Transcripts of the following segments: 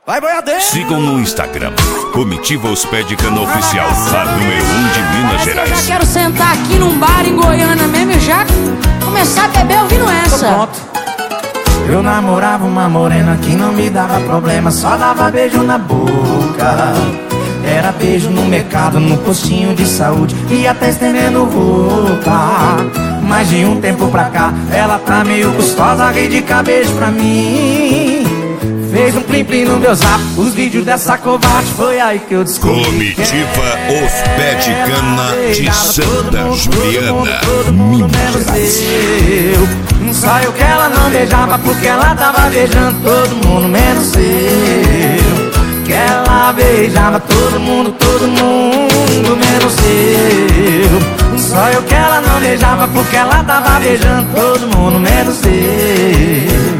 Vai, boiadeiro! Sigam no Instagram, Comitiva Os Pé de Cana Oficial, a número 1 de Minas Gerais. Eu já quero sentar aqui num bar em Goiânia mesmo e já começar a beber ouvindo essa. Pronto. Eu namorava uma morena que não me dava problema, só dava beijo na boca. Era beijo no mercado, no postinho de saúde e até estendendo roupa. Mas de um tempo pra cá, ela tá meio gostosa, ri de beijo pra mim. Fez um plim-plim no meu zap, os vídeos dessa covarde, foi aí que eu descobri. Comitiva Os Pé de Cana de Santa Juliana, Minas Gerais. Só eu que ela não beijava porque ela tava beijando todo mundo menos eu. Que ela beijava todo mundo menos eu. Só eu que ela não beijava porque ela tava beijando todo mundo menos eu.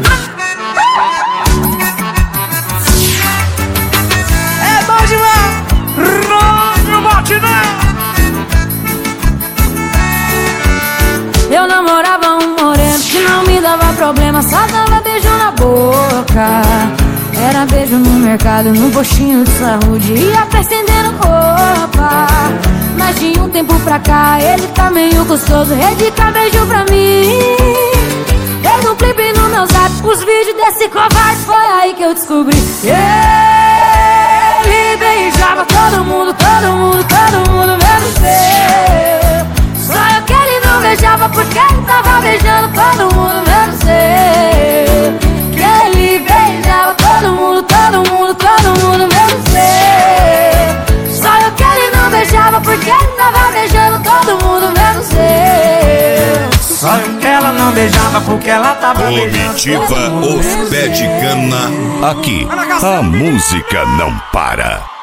É bom demais! Não bote não! Eu namorava um moreno que não me dava problema, só dava beijo na boca. Era beijo no mercado, no postinho de saúde e até estendendo roupa. Mas de um tempo pra cá ele tá meio gostoso, dedica beijo pra mim. Fez um clipe no meu zap, os vídeos desse covarde, foi aí que eu descobri. Ele beijava todo mundo menos eu. Só eu que ele não beijava porque ele tava beijando todo mundo menos eu. Que ele beijava todo mundo menos eu. Só eu que ele não beijava porque ele tava beijando todo mundo menos eu. Só eu que ela não beijava porque ela tava beijando. Comitiva Os Pé de Cana, aqui a música não para.